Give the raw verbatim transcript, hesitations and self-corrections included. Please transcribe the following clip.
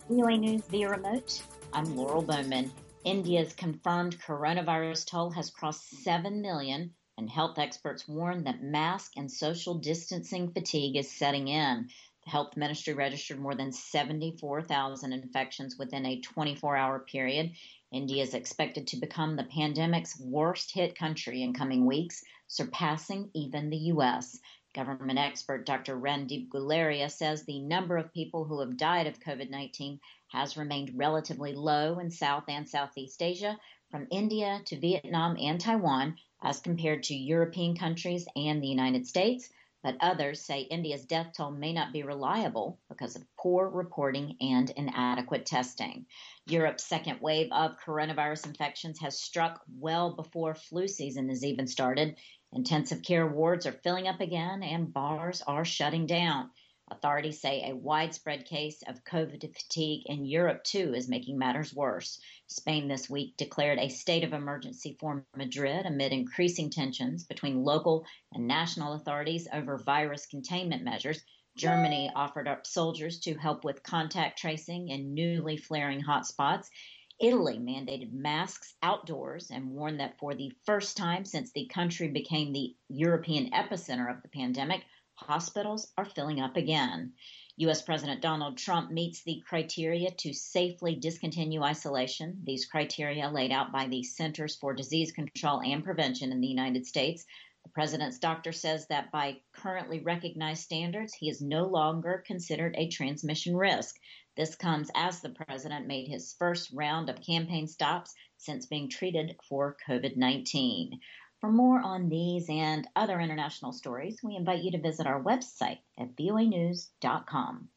V O A News via remote. I'm Laurel Bowman. India's confirmed coronavirus toll has crossed seven million, and health experts warn that mask and social distancing fatigue is setting in. The health ministry registered more than seventy-four thousand infections within a twenty-four hour period. India is expected to become the pandemic's worst hit country in coming weeks, surpassing even the U S. Government expert Doctor Randeep Guleria says the number of people who have died of COVID nineteen has remained relatively low in South and Southeast Asia, from India to Vietnam and Taiwan, as compared to European countries and the United States. But others say India's death toll may not be reliable because of poor reporting and inadequate testing. Europe's second wave of coronavirus infections has struck well before flu season has even started. Intensive care wards are filling up again and bars are shutting down. Authorities say a widespread case of COVID fatigue in Europe, too, is making matters worse. Spain this week declared a state of emergency for Madrid amid increasing tensions between local and national authorities over virus containment measures. Germany offered up soldiers to help with contact tracing in newly flaring hotspots. Italy mandated masks outdoors and warned that for the first time since the country became the European epicenter of the pandemic, hospitals are filling up again. U S. President Donald Trump meets the criteria to safely discontinue isolation. These criteria laid out by the Centers for Disease Control and Prevention in the United States. The president's doctor says that by currently recognized standards, he is no longer considered a transmission risk. This comes as the president made his first round of campaign stops since being treated for COVID nineteen. For more on these and other international stories, we invite you to visit our website at V O A news dot com.